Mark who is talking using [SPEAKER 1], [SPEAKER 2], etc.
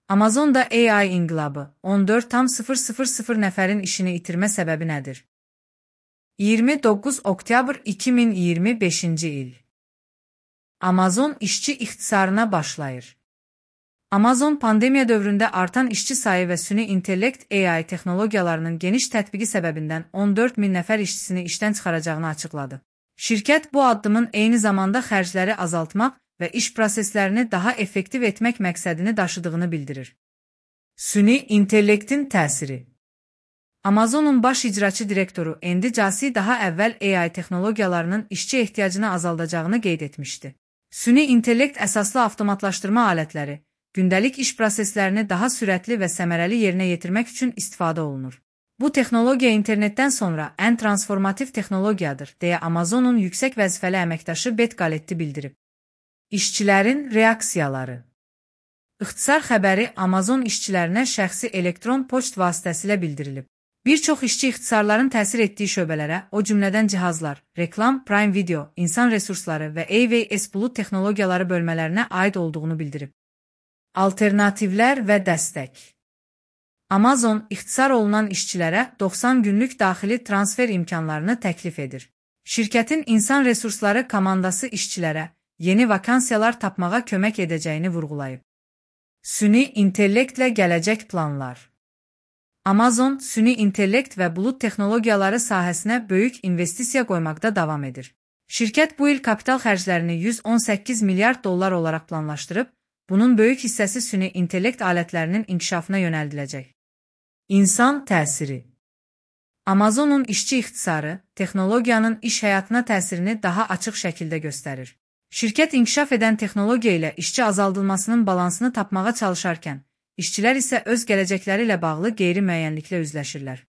[SPEAKER 1] Amazonda AI inqilabı 14,000 nəfərin işini itirmə səbəbi nədir? 29 oktyabr 2025-ci il. Amazon işçi ixtisarına başlayır. Amazon pandemiya dövründə artan işçi sayı və süni intellekt AI texnologiyalarının geniş tətbiqi səbəbindən 14.000 nəfər işçisini işdən çıxaracağını açıqladı. Şirkət bu addımın eyni zamanda xərcləri azaltmaq və iş proseslərini daha effektiv etmək məqsədini daşıdığını bildirir. Süni intellektin təsiri. Amazonun baş icraçı direktoru Andy Jassy daha əvvəl AI texnologiyalarının işçi ehtiyacını azaldacağını qeyd etmişdi. Süni intellekt əsaslı avtomatlaşdırma alətləri, gündəlik iş proseslərini daha sürətli və səmərəli yerinə yetirmək üçün istifadə olunur. Bu texnologiya internetdən sonra ən transformativ texnologiyadır, deyə Amazonun yüksək vəzifəli əməkdaşı Beth Galetti bildirib. İşçilərin reaksiyaları. İxtisar xəbəri Amazon işçilərinə şəxsi elektron poçt vasitəsilə bildirilib. Bir çox işçi ixtisarların təsir etdiyi şöbələrə, o cümlədən cihazlar, reklam, Prime Video, insan resursları və AWS bulut texnologiyaları bölmələrinə aid olduğunu bildirib. Alternativlər və dəstək. Amazon ixtisar olunan işçilərə 90 günlük daxili transfer imkanlarını təklif edir. Şirkətin insan resursları komandası işçilərə yeni vakansiyalar tapmağa kömək edəcəyini vurğulayıb. Süni intellektlə gələcək planlar. Amazon, süni intellekt və bulut texnologiyaları sahəsinə böyük investisiya qoymaqda davam edir. Şirkət bu il kapital xərclərini 118 milyard dollar olaraq planlaşdırıb, bunun böyük hissəsi süni intellekt alətlərinin inkişafına yönəldiləcək. İnsan təsiri. Amazonun işçi ixtisarı, texnologiyanın iş həyatına təsirini daha açıq şəkildə göstərir. Şirkət inkişaf edən texnologiya ilə işçi azaldılmasının balansını tapmağa çalışarkən, işçilər isə öz gələcəkləri ilə bağlı qeyri-müəyyənliklə üzləşirlər.